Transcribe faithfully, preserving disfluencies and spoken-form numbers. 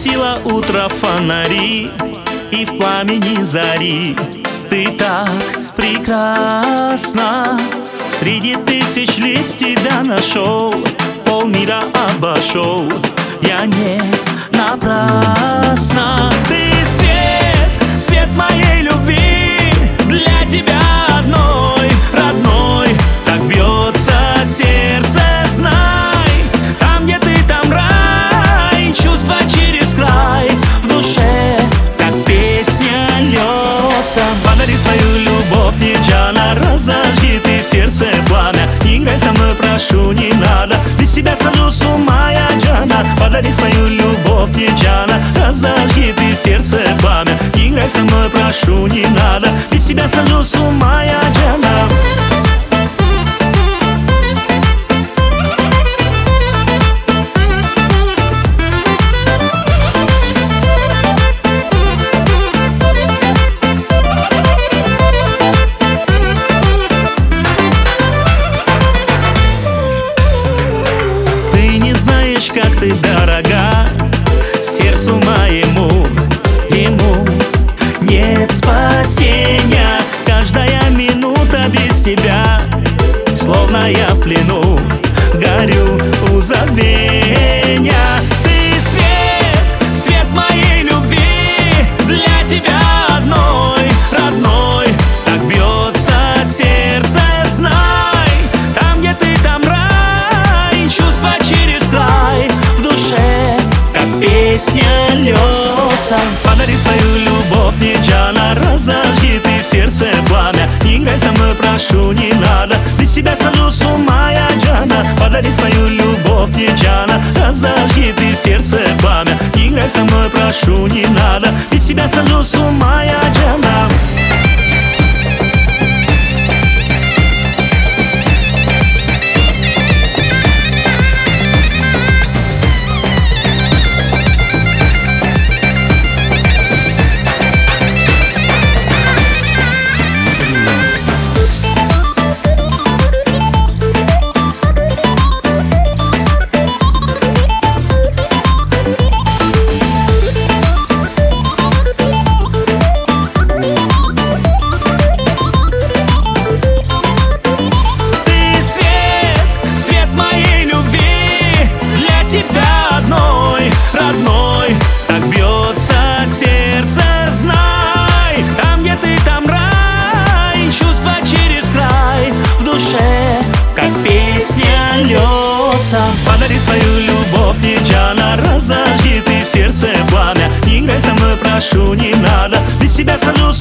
Гасила утро фонари, и в пламени зари ты так прекрасна. Среди тысяч лиц тебя нашел, полмира обошел, я не напрасно. Ты свет, свет моей любви, для тебя одной, родной. Так бьется сердце, знай, там, где ты, там рай. Чувства через край, в душе, как песня льется. Подари свою любовь, Нирджана, разожги ты в сердце пламя. Играй со мной, прошу, не надо, без тебя схожу с ума я, Джана. Подари свою любовь, Нирджана, разожги ты в сердце пламя. Играй со мной, прошу, не надо, без тебя схожу с ума я, Джана. Как ты дорога сердцу моему, ему нет спасения. Каждая минута без тебя, словно я в плену, горю у забвения. Ты свет, свет моей любви, для тебя одной, родной. Так бьется сердце, знай, там, где ты, там рай. Чувства через край, в душе, как песня льется. Подари свою любовь, Нирджана, разожги ты в сердце пламя. Играй со мной, прошу, не надо, без тебя схожу с ума я, Джана. Подари свою любовь, Нирджана, разожги ты в сердце пламя. Играй со мной, прошу, не надо, без тебя схожу с ума я, Джана. Родной, так бьется сердце, знай, там, где ты, там рай. Чувства через край, в душе, как песня льется. Подари свою любовь, Нирджана, разожги ты в сердце пламя. Играй со мной, прошу, не надо, без тебя схожу